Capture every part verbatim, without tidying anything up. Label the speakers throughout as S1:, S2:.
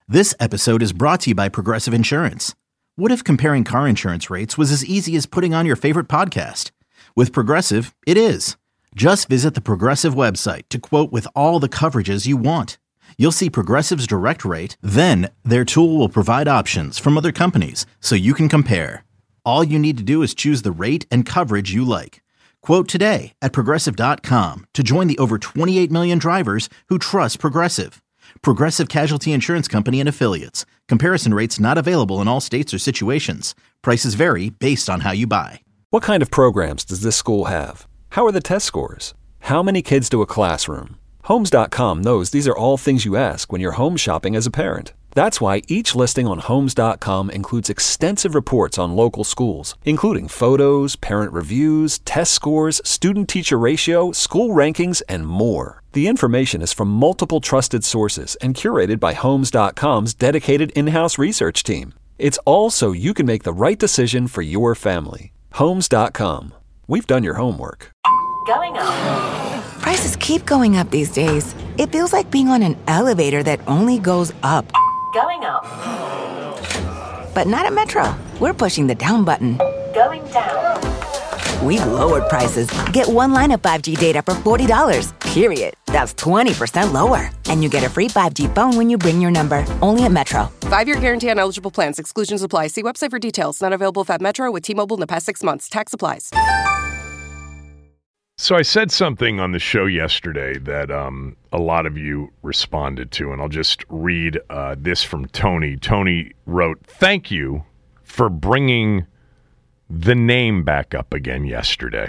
S1: This episode is brought to you by Progressive Insurance. What if comparing car insurance rates was as easy as putting on your favorite podcast? With Progressive, it is. Just visit the Progressive website to quote with all the coverages you want. You'll see Progressive's direct rate, then their tool will provide options from other companies so you can compare. All you need to do is choose the rate and coverage you like. Quote today at Progressive dot com to join the over twenty-eight million drivers who trust Progressive. Progressive Casualty Insurance Company and Affiliates. Comparison rates not available in all states or situations. Prices vary based on how you buy.
S2: What kind of programs does this school have? How are the test scores? How many kids do a classroom? Homes dot com knows these are all things you ask when you're home shopping as a parent. That's why each listing on Homes dot com includes extensive reports on local schools, including photos, parent reviews, test scores, student-teacher ratio, school rankings, and more. The information is from multiple trusted sources and curated by Homes dot com's dedicated in-house research team. It's all so you can make the right decision for your family. Homes dot com. We've done your homework.
S3: Going up.
S4: Prices keep going up these days. It feels like being on an elevator that only goes up.
S3: Going up.
S4: But not at Metro. We're pushing the down button.
S3: Going down.
S4: We've lowered prices. Get one line of five G data for forty dollars. Period. That's twenty percent lower. And you get a free five G phone when you bring your number. Only at Metro.
S5: Five-year guarantee on eligible plans. Exclusions apply. See website for details. Not available at Metro with T-Mobile in the past six months. Tax applies.
S6: So I said something on the show yesterday that um, a lot of you responded to, and I'll just read uh, this from Tony. Tony wrote, "Thank you for bringing the name back up again yesterday.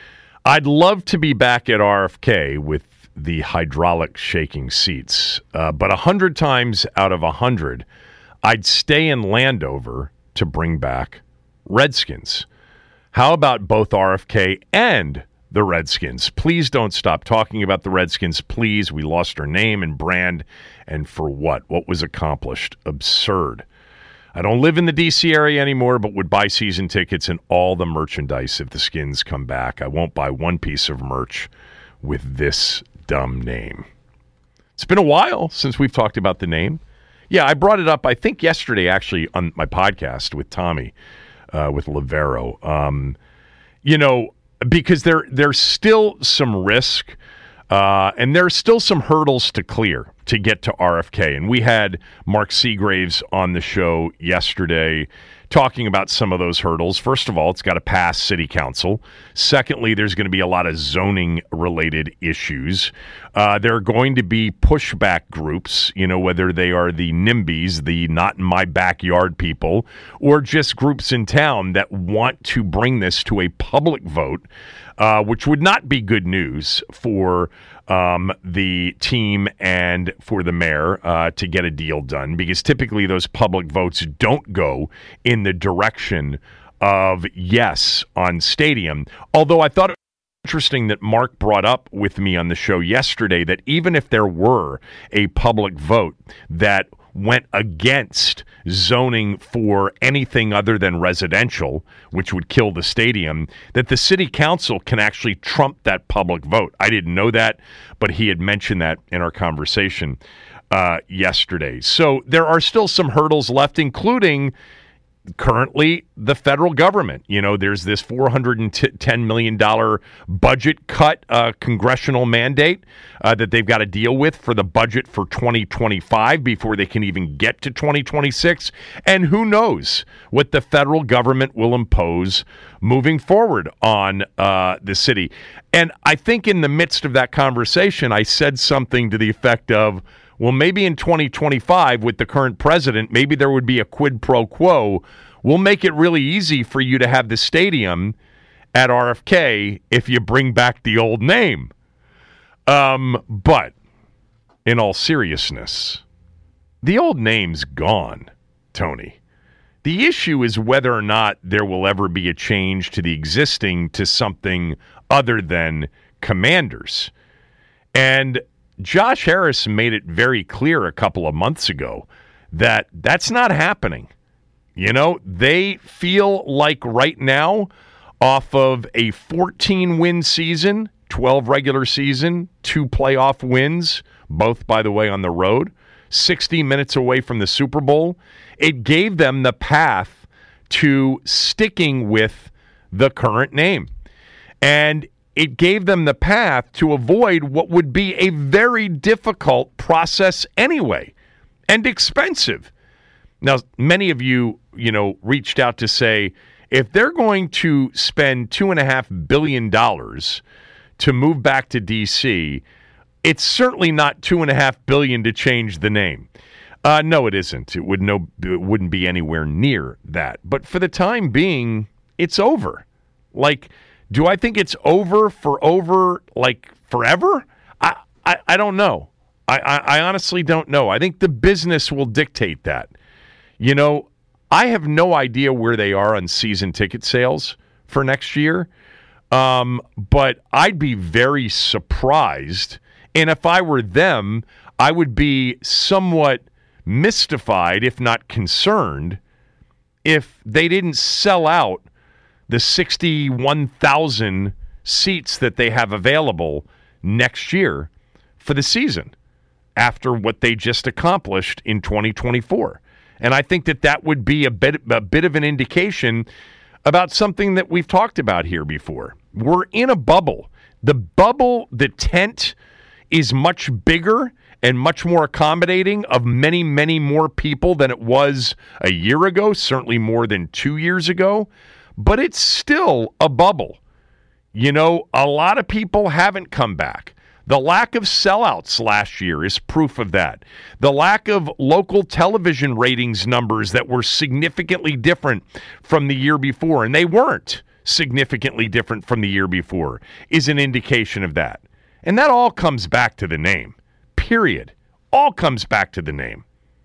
S6: I'd love to be back at R F K with the hydraulic shaking seats, uh, but a hundred times out of a hundred, I'd stay in Landover to bring back Redskins. How about both R F K and the Redskins? Please don't stop talking about the Redskins. Please. We lost our name and brand. And for what? What was accomplished? Absurd. I don't live in the D C area anymore, but would buy season tickets and all the merchandise if the Skins come back. I won't buy one piece of merch with this dumb name." It's been a while since we've talked about the name. Yeah, I brought it up, I think, yesterday, actually, on my podcast with Tommy, uh, with Lavero. Um, you know, because there there's still some risk uh, and there's still some hurdles to clear to get to R F K. And we had Mark Seagraves on the show yesterday talking about some of those hurdles. First of all, it's got to pass city council. Secondly, there's going to be a lot of zoning-related issues. Uh, there are going to be pushback groups, you know, whether they are the NIMBYs, the not in my backyard people, or just groups in town that want to bring this to a public vote, uh, which would not be good news for um, the team and for the mayor uh, to get a deal done, because typically those public votes don't go in the direction of yes on stadium. Although I thought it was interesting that Mark brought up with me on the show yesterday that even if there were a public vote that went against zoning for anything other than residential, which would kill the stadium, that the city council can actually trump that public vote. I didn't know that, but he had mentioned that in our conversation uh, yesterday. So there are still some hurdles left, including currently the federal government. You know, there's this four hundred ten million dollars budget cut uh, congressional mandate uh, that they've got to deal with for the budget for twenty twenty-five before they can even get to twenty twenty-six. And who knows what the federal government will impose moving forward on uh, the city. And I think in the midst of that conversation, I said something to the effect of, well, maybe in twenty twenty-five with the current president, maybe there would be a quid pro quo. We'll make it really easy for you to have the stadium at R F K if you bring back the old name. Um, but in all seriousness, the old name's gone, Tony. The issue is whether or not there will ever be a change to the existing to something other than Commanders. And Josh Harris made it very clear a couple of months ago that that's not happening. You know, they feel like right now, off of a fourteen-win season, twelve regular season, two playoff wins, both, by the way, on the road, sixty minutes away from the Super Bowl, it gave them the path to sticking with the current name. And it gave them the path to avoid what would be a very difficult process anyway, and expensive. Now, many of you, you know, reached out to say, if they're going to spend two and a half billion dollars to move back to D C, it's certainly not two and a half billion to change the name. Uh, no, it isn't. It would no, it wouldn't be anywhere near that. But for the time being, it's over. Like, do I think it's over for over like forever? I I, I don't know. I, I I honestly don't know. I think the business will dictate that. You know, I have no idea where they are on season ticket sales for next year, um, but I'd be very surprised. And if I were them, I would be somewhat mystified, if not concerned, if they didn't sell out the sixty-one thousand seats that they have available next year for the season after what they just accomplished in twenty twenty-four. And I think that that would be a bit, a bit of an indication about something that we've talked about here before. We're in a bubble. The bubble, the tent, is much bigger and much more accommodating of many, many more people than it was a year ago, certainly more than two years ago. But it's still a bubble. You know, a lot of people haven't come back. The lack of sellouts last year is proof of that. The lack of local television ratings numbers that were significantly different from the year before, and they weren't significantly different from the year before, is an indication of that. And that all comes back to the name, period. All comes back to the name.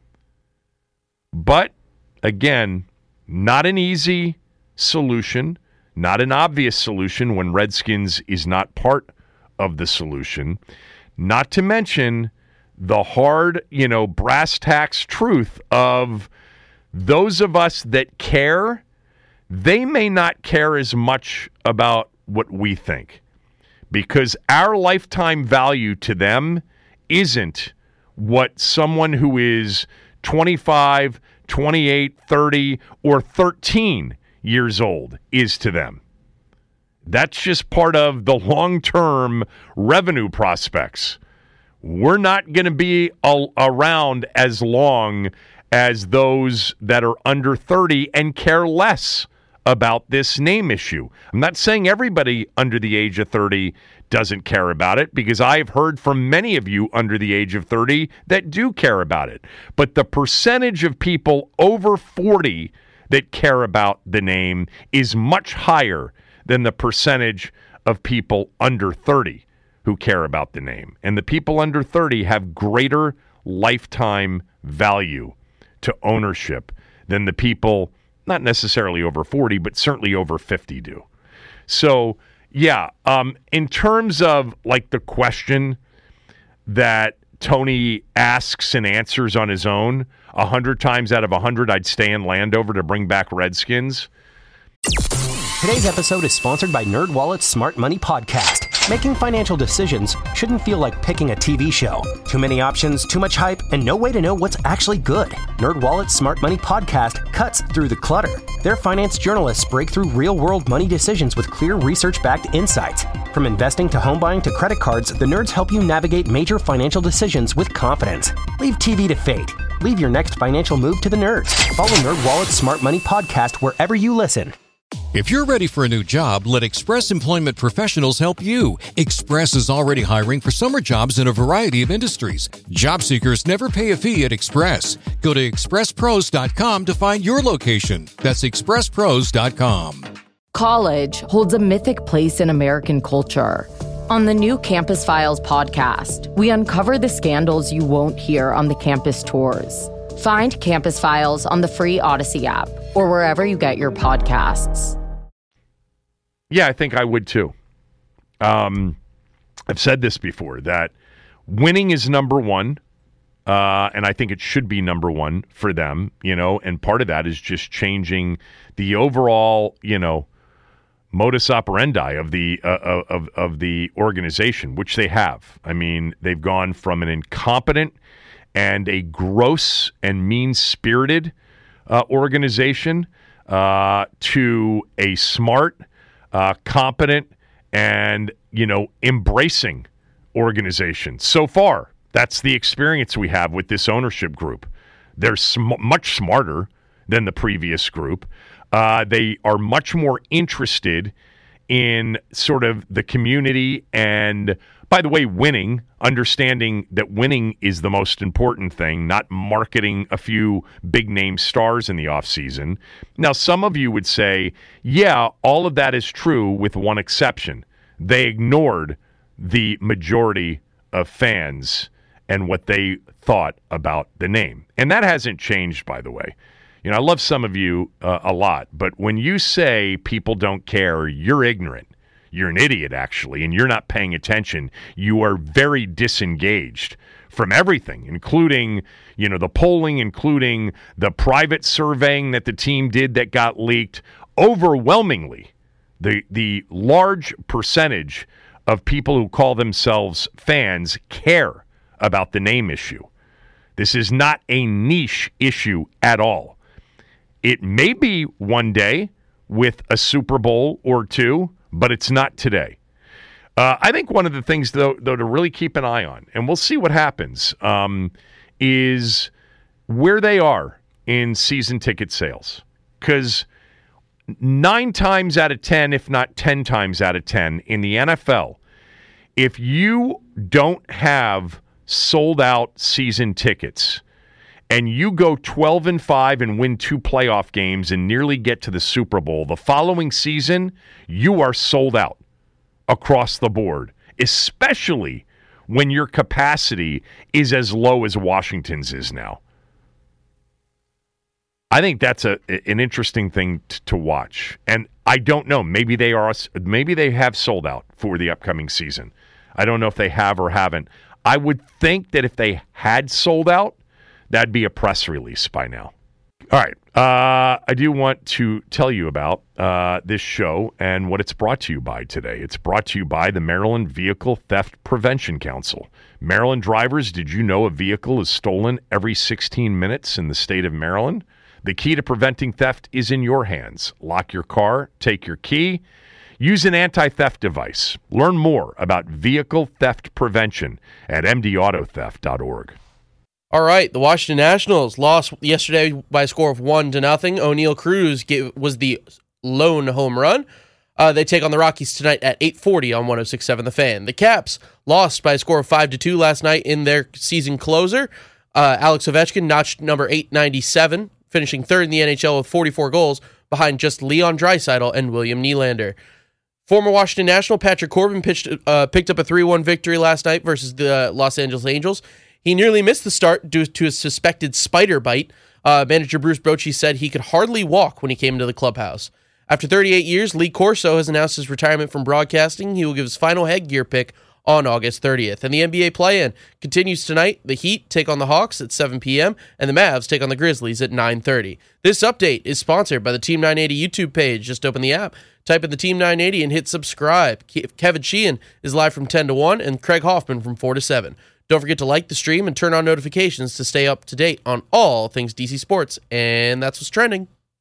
S6: But, again, not an easy solution, not an obvious solution when Redskins is not part of the solution, not to mention the hard, you know, brass tacks truth of those of us that care, they may not care as much about what we think, because our lifetime value to them isn't what someone who is twenty-five, twenty-eight, thirty, or thirteen years old is to them. That's just part of the long-term revenue prospects. We're not going to be a- around as long as those that are under thirty and care less about this name issue. I'm not saying everybody under the age of thirty doesn't care about it, because I've heard from many of you under the age of thirty that do care about it. But the percentage of people over forty that care about the name is much higher than the percentage of people under thirty who care about the name. And the people under thirty have greater lifetime value to ownership than the people, not necessarily over forty, but certainly over fifty do. So, yeah, um, in terms of like the question that Tony asks and answers on his own, a hundred times out of a hundred, I'd stay in Landover to bring back Redskins.
S7: Today's episode is sponsored by NerdWallet's Smart Money Podcast. Making financial decisions shouldn't feel like picking a T V show. Too many options, too much hype, and no way to know what's actually good. NerdWallet's Smart Money Podcast cuts through the clutter. Their finance journalists break through real-world money decisions with clear research-backed insights. From investing to home buying to credit cards, the nerds help you navigate major financial decisions with confidence. Leave T V to fate. Leave your next financial move to the nerds. Follow NerdWallet's Smart Money Podcast wherever you listen.
S8: If you're ready for a new job, let Express Employment Professionals help you. Express is already hiring for summer jobs in a variety of industries. Job seekers never pay a fee at Express. Go to express pros dot com to find your location. That's express pros dot com.
S9: College holds a mythic place in American culture. On the new Campus Files podcast, we uncover the scandals you won't hear on the campus tours. Find Campus Files on the free Odyssey app or wherever you get your podcasts.
S6: Yeah, I think I would too. Um, I've said this before, that winning is number one, uh, and I think it should be number one for them, you know, and part of that is just changing the overall, you know, modus operandi of the uh, of of the organization, which they have. I mean, they've gone from an incompetent and a gross and mean-spirited uh, organization uh, to a smart, uh, competent, and, you know, embracing organization. So far, that's the experience we have with this ownership group. They're sm- much smarter than the previous group. Uh, they are much more interested in sort of the community and, by the way, winning, understanding that winning is the most important thing, not marketing a few big-name stars in the offseason. Now, some of you would say, yeah, all of that is true with one exception. They ignored the majority of fans and what they thought about the name. And that hasn't changed, by the way. You know, I love some of you uh, a lot, but when you say people don't care, you're ignorant. You're an idiot, actually, and you're not paying attention. You are very disengaged from everything, including, you know, the polling, including the private surveying that the team did that got leaked. Overwhelmingly, the the large percentage of people who call themselves fans care about the name issue. This is not a niche issue at all. It may be one day with a Super Bowl or two, but it's not today. Uh, I think one of the things, though, though, to really keep an eye on, and we'll see what happens, um, is where they are in season ticket sales. Because nine times out of ten, if not ten times out of ten, in the N F L, if you don't have sold-out season tickets and you go twelve and five and win two playoff games and nearly get to the Super Bowl, the following season, you are sold out across the board, especially when your capacity is as low as Washington's is now. I think that's a an interesting thing t- to watch. And I don't know, maybe they are maybe they have sold out for the upcoming season. I don't know if they have or haven't. I would think that if they had sold out, that'd be a press release by now. All right. Uh, I do want to tell you about uh, this show and what it's brought to you by today. It's brought to you by the Maryland Vehicle Theft Prevention Council. Maryland drivers, did you know a vehicle is stolen every sixteen minutes in the state of Maryland? The key to preventing theft is in your hands. Lock your car, take your key, use an anti-theft device. Learn more about vehicle theft prevention at m d auto theft dot org.
S10: All right, the Washington Nationals lost yesterday by a score of one to nothing. O'Neal Cruz gave, was the lone home run. Uh, they take on the Rockies tonight at eight forty on one oh six point seven The Fan. The Caps lost by a score of five to two last night in their season closer. Uh, Alex Ovechkin notched number eight ninety-seven, finishing third in the N H L with forty-four goals, behind just Leon Draisaitl and William Nylander. Former Washington National Patrick Corbin pitched, uh, picked up a three one victory last night versus the Los Angeles Angels. He nearly missed the start due to a suspected spider bite. Uh, manager Bruce Bochy said he could hardly walk when he came into the clubhouse. After thirty-eight years, Lee Corso has announced his retirement from broadcasting. He will give his final headgear pick on August thirtieth. And the N B A play-in continues tonight. The Heat take on the Hawks at seven p.m. and the Mavs take on the Grizzlies at nine thirty. This update is sponsored by the Team nine eighty YouTube page. Just open the app, type in the Team nine eighty, and hit subscribe. Kevin Sheehan is live from ten to one and Craig Hoffman from four to seven. Don't forget to like the stream and turn on notifications to stay up to date on all things D C Sports. And that's what's trending.